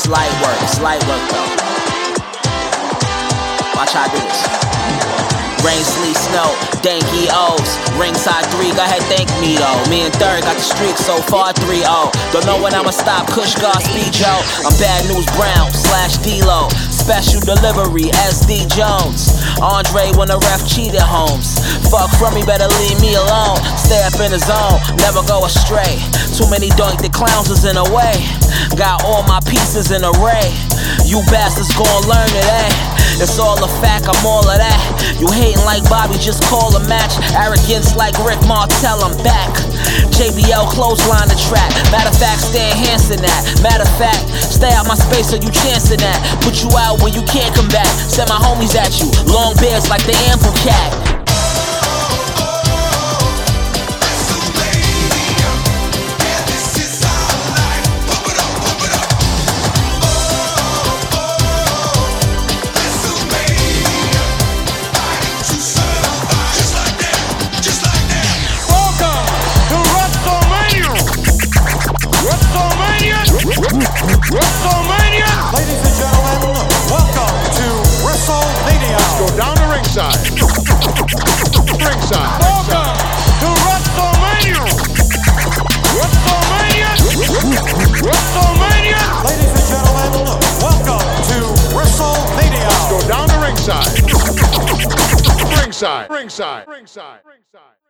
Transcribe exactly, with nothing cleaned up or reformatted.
light work, it's light work though. Watch how I do this. Rain, sleet, snow, danky O's. Ringside three, go ahead, thank me though. Me and Third got the streak so far, three oh. Don't know when I'ma stop, Kush God Speed Joe. I'm Bad News Brown, slash D-Lo. Special delivery, S D Jones. Andre when the ref cheated Holmes. Fuck from me, better leave me alone. Stay up in the zone, never go astray. Too many doink the clowns is in the way. Got all my pieces in array. You bastards gon' learn today. It's all a fact, I'm all of that. You hating like Bobby, just call a match. Arrogance like Rick Martel, I'm back. J B L clothesline the track. Matter of fact, stay enhancing that. Matter of fact, stay out my space so you chancing that. Put you out when you can't come back. Send my homies at you, long beards like the Ample Cat. WrestleMania! Ladies and gentlemen, welcome to WrestleMania! Let's go down to ringside. Ringside. Welcome to WrestleMania! WrestleMania! WrestleMania! Ladies and gentlemen, welcome to WrestleMania! Let's go down to ringside. Ringside. Ringside. Ringside. Ringside.